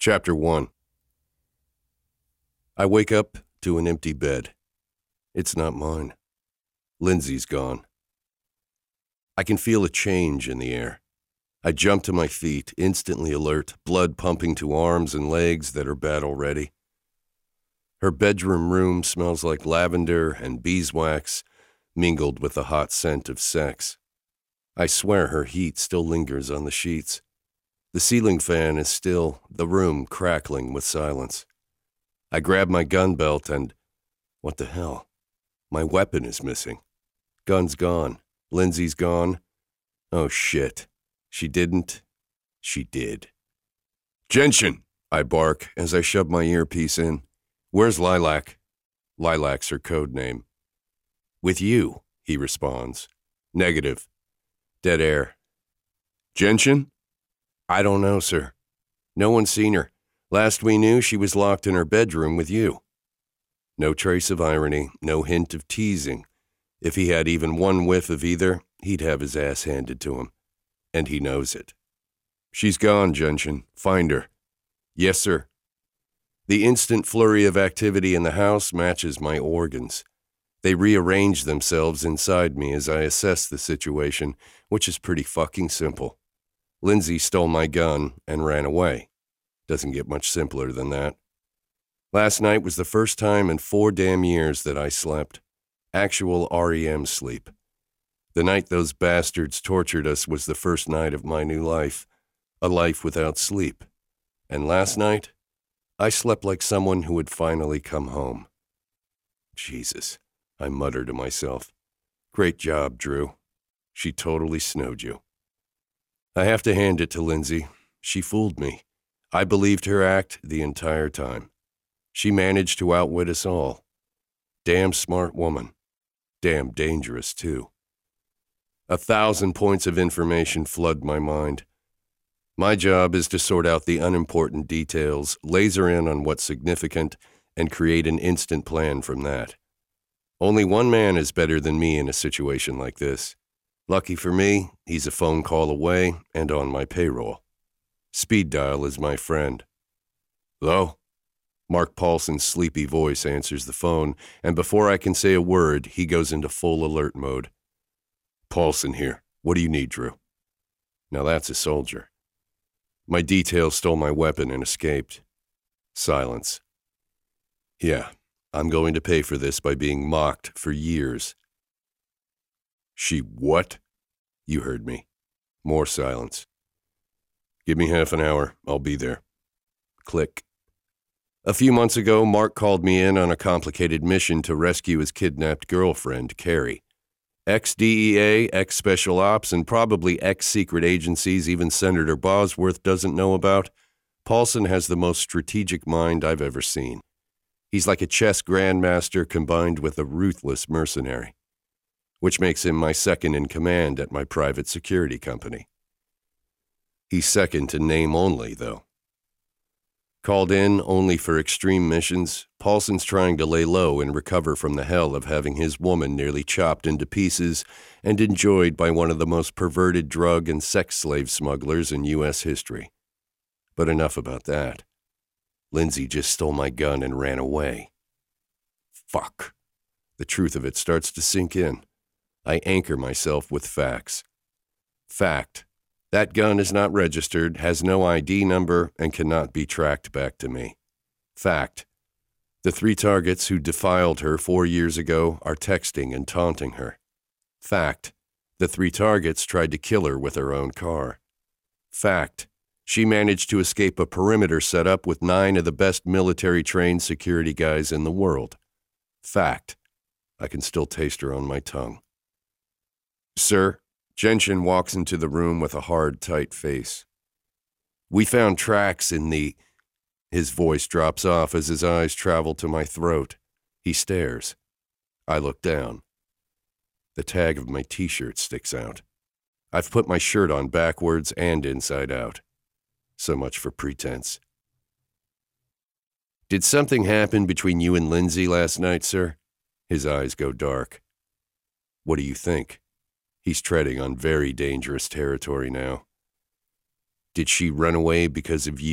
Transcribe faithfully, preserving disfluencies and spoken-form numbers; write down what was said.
Chapter one. I wake up to an empty bed. It's not mine. Lindsay's gone. I can feel a change in the air. I jump to my feet, instantly alert, blood pumping to arms and legs that are battle ready. Her bedroom room smells like lavender and beeswax, mingled with the hot scent of sex. I swear her heat still lingers on the sheets. The ceiling fan is still, the room crackling with silence. I grab my gun belt and, what the hell? My weapon is missing. Gun's gone. Lindsay's gone. Oh shit. She didn't. She did. Gentian, I bark as I shove my earpiece in. Where's Lilac? Lilac's her code name. With you, he responds. Negative. Dead air. Gentian? I don't know, sir. No one's seen her. Last we knew, she was locked in her bedroom with you. No trace of irony, no hint of teasing. If he had even one whiff of either, he'd have his ass handed to him. And he knows it. She's gone, Gentian. Find her. Yes, sir. The instant flurry of activity in the house matches my organs. They rearrange themselves inside me as I assess the situation, which is pretty fucking simple. Lindsay stole my gun and ran away. Doesn't get much simpler than that. Last night was the first time in four damn years that I slept. Actual R E M sleep. The night those bastards tortured us was the first night of my new life. A life without sleep. And last night, I slept like someone who had finally come home. Jesus, I muttered to myself. Great job, Drew. She totally snowed you. I have to hand it to Lindsay. She fooled me. I believed her act the entire time. She managed to outwit us all. Damn smart woman. Damn dangerous, too. A thousand points of information flood my mind. My job is to sort out the unimportant details, laser in on what's significant, and create an instant plan from that. Only one man is better than me in a situation like this. Lucky for me, he's a phone call away and on my payroll. Speed dial is my friend. Hello? Mark Paulson's sleepy voice answers the phone, and before I can say a word, he goes into full alert mode. Paulson here. What do you need, Drew? Now that's a soldier. My detail stole my weapon and escaped. Silence. Yeah, I'm going to pay for this by being mocked for years. She what? You heard me. More silence. Give me half an hour. I'll be there. Click. A few months ago, Mark called me in on a complicated mission to rescue his kidnapped girlfriend, Carrie. Ex-D E A, ex-Special Ops, and probably ex-secret agencies even Senator Bosworth doesn't know about. Paulson has the most strategic mind I've ever seen. He's like a chess grandmaster combined with a ruthless mercenary, which makes him my second in command at my private security company. He's second to name only, though. Called in only for extreme missions, Paulson's trying to lay low and recover from the hell of having his woman nearly chopped into pieces and enjoyed by one of the most perverted drug and sex slave smugglers in U S history. But enough about that. Lindsay just stole my gun and ran away. Fuck. The truth of it starts to sink in. I anchor myself with facts. Fact. That gun is not registered, has no I D number, and cannot be tracked back to me. Fact. The three targets who defiled her four years ago are texting and taunting her. Fact. The three targets tried to kill her with her own car. Fact. She managed to escape a perimeter setup with nine of the best military-trained security guys in the world. Fact. I can still taste her on my tongue. Sir, Gentian walks into the room with a hard, tight face. We found tracks in the... His voice drops off as his eyes travel to my throat. He stares. I look down. The tag of my t-shirt sticks out. I've put my shirt on backwards and inside out. So much for pretense. Did something happen between you and Lindsay last night, sir? His eyes go dark. What do you think? He's treading on very dangerous territory now. Did she run away because of you?